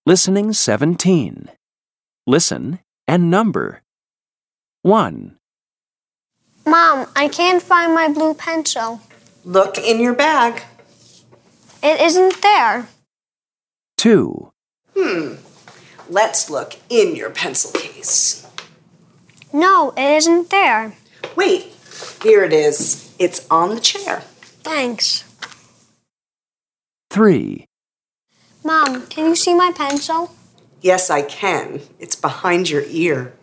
Listening 17. Listen and number. 1, Mom, I can't find my blue pencil. Look in your bag. It isn't there. 2, Let's look in your pencil case. No, it isn't there. Wait, here it is. It's on the chair. Thanks. 3, Mom, can you see my pencil? Yes, I can. It's behind your ear.